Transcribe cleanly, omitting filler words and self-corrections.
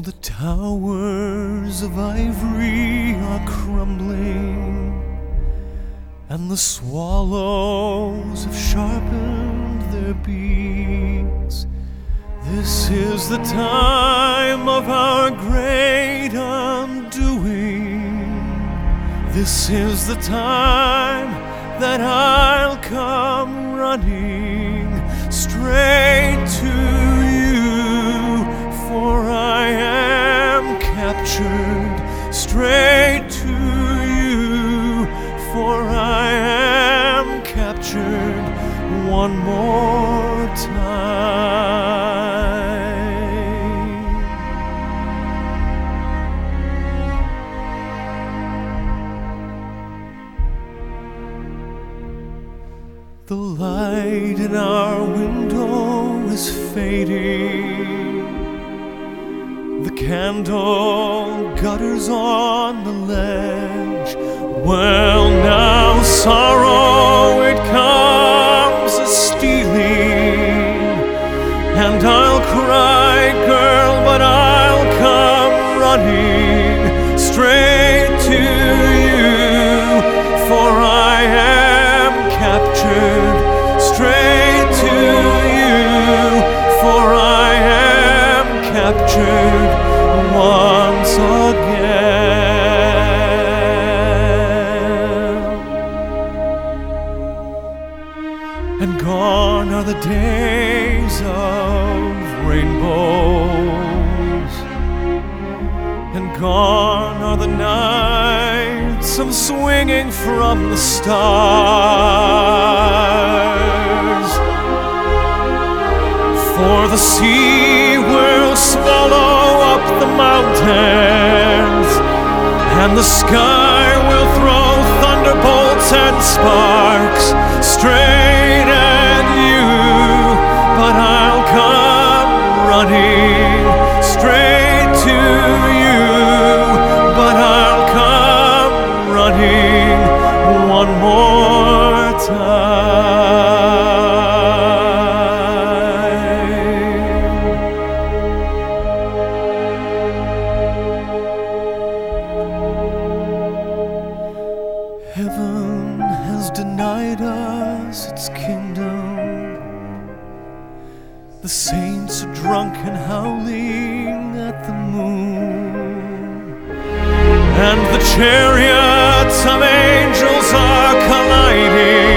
The towers of ivory are crumbling, and the swallows have sharpened their beaks. This is the time of our great undoing. This is the time that I'll come running straight to you, for I am captured. Straight to you, for I am captured one more time. The light in our window is fading. The candle gutters on the ledge. Well, now sorrow, it comes a-stealing, and I'll cry, girl, but I'll come running straight to you, for I am captured. Straight to you, for I am captured once again. And gone are the days of rainbows, and gone are the nights of swinging from the stars. For the sea will swallow up the mountains, and the sky will throw thunderbolts and sparks straight at you. But I'll come running straight to you, but I'll come running one more time. Heaven has denied us its kingdom. The saints are drunk and howling at the moon, and the chariots of angels are colliding.